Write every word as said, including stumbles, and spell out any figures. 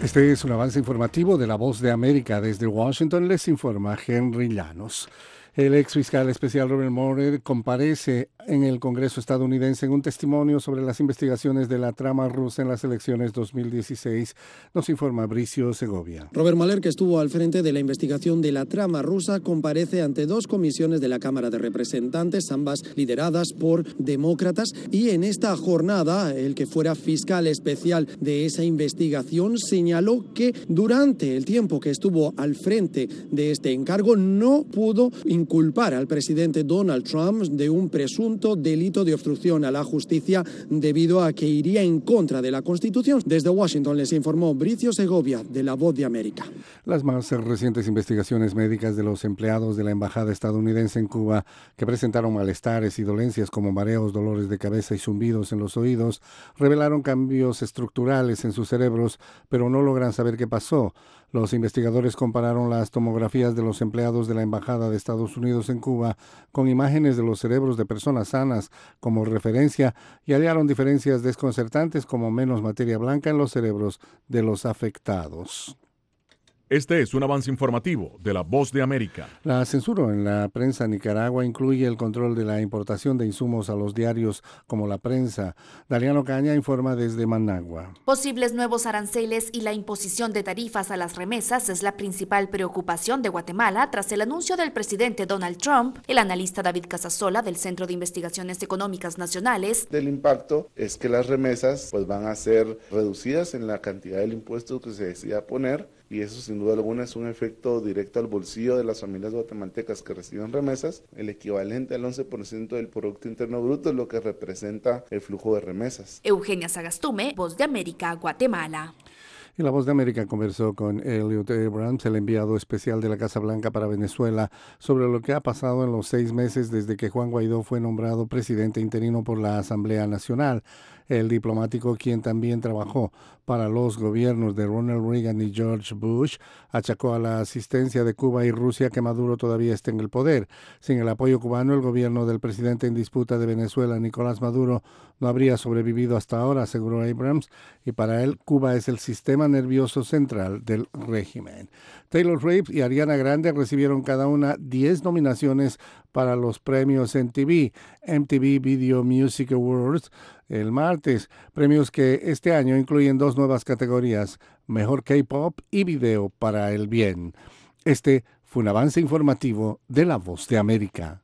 Este es un avance informativo de La Voz de América. Desde Washington les informa Henry Llanos. El ex fiscal especial Robert Mueller comparece en el Congreso estadounidense en un testimonio sobre las investigaciones de la trama rusa en las elecciones dos mil dieciséis, nos informa Bricio Segovia. Robert Mueller, que estuvo al frente de la investigación de la trama rusa, comparece ante dos comisiones de la Cámara de Representantes, ambas lideradas por demócratas, y en esta jornada el que fuera fiscal especial de esa investigación señaló que durante el tiempo que estuvo al frente de este encargo no pudo inculpar al presidente Donald Trump de un presunto delito de obstrucción a la justicia debido a que iría en contra de la Constitución. Desde Washington les informó Bricio Segovia, de La Voz de América. Las más recientes investigaciones médicas de los empleados de la embajada estadounidense en Cuba, que presentaron malestares y dolencias como mareos, dolores de cabeza y zumbidos en los oídos, revelaron cambios estructurales en sus cerebros, pero no logran saber qué pasó. Los investigadores compararon las tomografías de los empleados de la embajada de Estados Unidos en Cuba con imágenes de los cerebros de personas sanas como referencia y hallaron diferencias desconcertantes como menos materia blanca en los cerebros de los afectados. Este es un avance informativo de La Voz de América. La censura en la prensa Nicaragua incluye el control de la importación de insumos a los diarios como La Prensa. Daliano Caña informa desde Managua. Posibles nuevos aranceles y la imposición de tarifas a las remesas es la principal preocupación de Guatemala tras el anuncio del presidente Donald Trump. El analista David Casasola del Centro de Investigaciones Económicas Nacionales. El impacto es que las remesas pues, van a ser reducidas en la cantidad del impuesto que se decida poner. Y eso sin duda alguna es un efecto directo al bolsillo de las familias guatemaltecas que reciben remesas, el equivalente al once por ciento del Producto Interno Bruto es lo que representa el flujo de remesas. Eugenia Sagastume, Voz de América, Guatemala. Y La Voz de América conversó con Elliot Abrams, el enviado especial de la Casa Blanca para Venezuela, sobre lo que ha pasado en los seis meses desde que Juan Guaidó fue nombrado presidente interino por la Asamblea Nacional. El diplomático, quien también trabajó para los gobiernos de Ronald Reagan y George Bush, achacó a la asistencia de Cuba y Rusia que Maduro todavía esté en el poder. Sin el apoyo cubano, el gobierno del presidente en disputa de Venezuela, Nicolás Maduro, no habría sobrevivido hasta ahora, aseguró Abrams, y para él Cuba es el sistema nervioso central del régimen. Taylor Swift y Ariana Grande recibieron cada una diez nominaciones para los premios M T V, M T V Video Music Awards, el martes, premios que este año incluyen dos nuevas categorías, Mejor K-Pop y Video para el Bien. Este fue un avance informativo de La Voz de América.